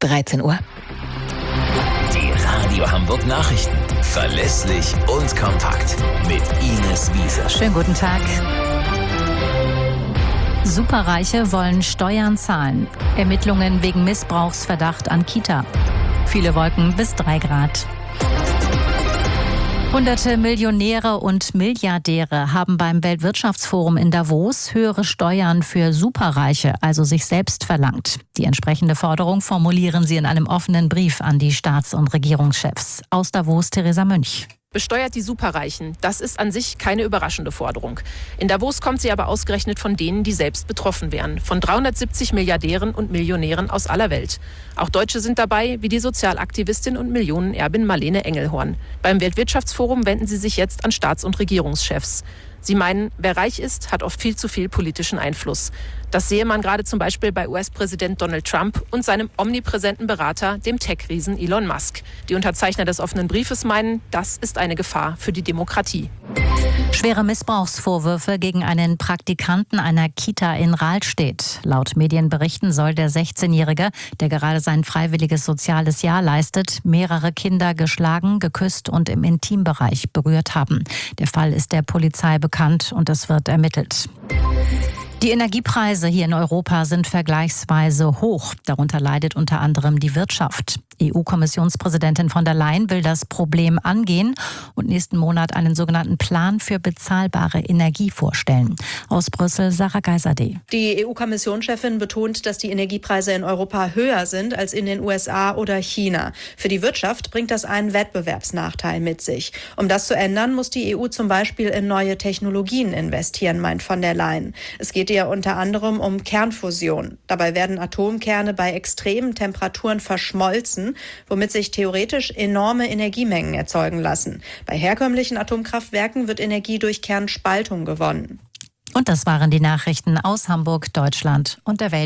13 Uhr. Die Radio Hamburg Nachrichten. Verlässlich und kompakt. Mit Ines Wiese. Schönen guten Tag. Superreiche wollen Steuern zahlen. Ermittlungen wegen Missbrauchsverdacht an Kita. Viele Wolken bis 3 Grad. Hunderte Millionäre und Milliardäre haben beim Weltwirtschaftsforum in Davos höhere Steuern für Superreiche, also sich selbst, verlangt. Die entsprechende Forderung formulieren sie in einem offenen Brief an die Staats- und Regierungschefs. Aus Davos Theresa Münch. Besteuert die Superreichen. Das ist an sich keine überraschende Forderung. In Davos kommt sie aber ausgerechnet von denen, die selbst betroffen wären. Von 370 Milliardären und Millionären aus aller Welt. Auch Deutsche sind dabei, wie die Sozialaktivistin und Millionenerbin Marlene Engelhorn. Beim Weltwirtschaftsforum wenden sie sich jetzt an Staats- und Regierungschefs. Sie meinen, wer reich ist, hat oft viel zu viel politischen Einfluss. Das sehe man gerade zum Beispiel bei US-Präsident Donald Trump und seinem omnipräsenten Berater, dem Tech-Riesen Elon Musk. Die Unterzeichner des offenen Briefes meinen, das ist eine Gefahr für die Demokratie. Schwere Missbrauchsvorwürfe gegen einen Praktikanten einer Kita in Rahlstedt. Laut Medienberichten soll der 16-Jährige, der gerade sein freiwilliges soziales Jahr leistet, mehrere Kinder geschlagen, geküsst und im Intimbereich berührt haben. Der Fall ist der Polizei bekannt und es wird ermittelt. Die Energiepreise hier in Europa sind vergleichsweise hoch. Darunter leidet unter anderem die Wirtschaft. EU-Kommissionspräsidentin von der Leyen will das Problem angehen und nächsten Monat einen sogenannten Plan für bezahlbare Energie vorstellen. Aus Brüssel Sarah Geiserde. Die EU-Kommissionschefin betont, dass die Energiepreise in Europa höher sind als in den USA oder China. Für die Wirtschaft bringt das einen Wettbewerbsnachteil mit sich. Um das zu ändern, muss die EU zum Beispiel in neue Technologien investieren, meint von der Leyen. Es geht ihr unter anderem um Kernfusion. Dabei werden Atomkerne bei extremen Temperaturen verschmolzen, womit sich theoretisch enorme Energiemengen erzeugen lassen. Bei herkömmlichen Atomkraftwerken wird Energie durch Kernspaltung gewonnen. Und das waren die Nachrichten aus Hamburg, Deutschland und der Welt.